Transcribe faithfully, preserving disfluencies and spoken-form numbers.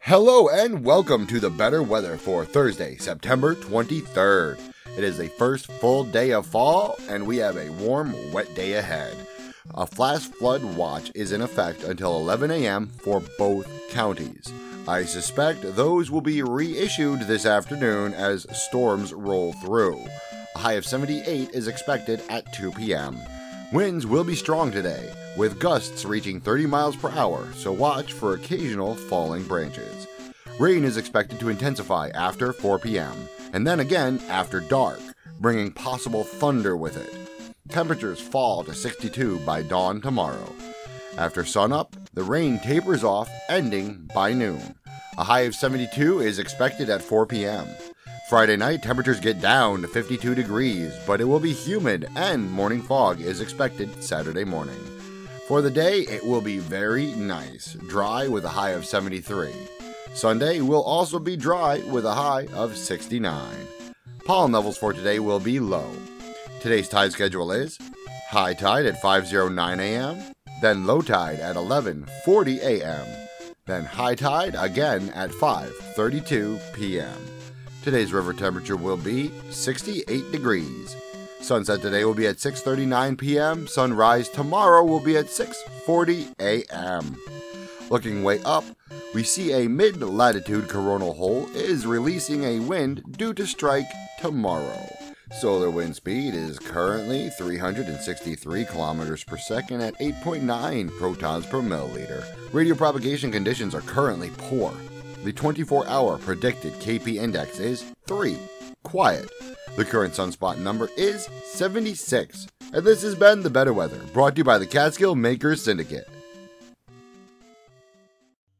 Hello and welcome to the better weather for Thursday, September twenty-third. It is the first full day of fall and we have a warm, wet day ahead. A flash flood watch is in effect until eleven a.m. for both counties. I suspect those will be reissued this afternoon as storms roll through. A high of seventy-eight is expected at two p.m. Winds will be strong today, with gusts reaching thirty miles per hour, so watch for occasional falling branches. Rain is expected to intensify after four p.m., and then again after dark, bringing possible thunder with it. Temperatures fall to sixty-two by dawn tomorrow. After sunup, the rain tapers off, ending by noon. A high of seventy-two is expected at four p.m. Friday night, temperatures get down to fifty-two degrees, but it will be humid and morning fog is expected Saturday morning. For the day, it will be very nice, dry with a high of seventy-three. Sunday will also be dry with a high of sixty-nine. Pollen levels for today will be low. Today's tide schedule is high tide at five oh nine a.m., then low tide at eleven forty a.m., then high tide again at five thirty-two p.m. Today's river temperature will be sixty-eight degrees. Sunset today will be at six thirty-nine p.m. Sunrise tomorrow will be at six forty a.m. Looking way up, we see a mid-latitude coronal hole is releasing a wind due to strike tomorrow. Solar wind speed is currently three hundred sixty-three kilometers per second at eight point nine protons per milliliter. Radio propagation conditions are currently poor. The twenty-four hour predicted K P index is three. Quiet. The current sunspot number is seventy-six. And this has been The Better Weather, brought to you by the Catskill Makers Syndicate.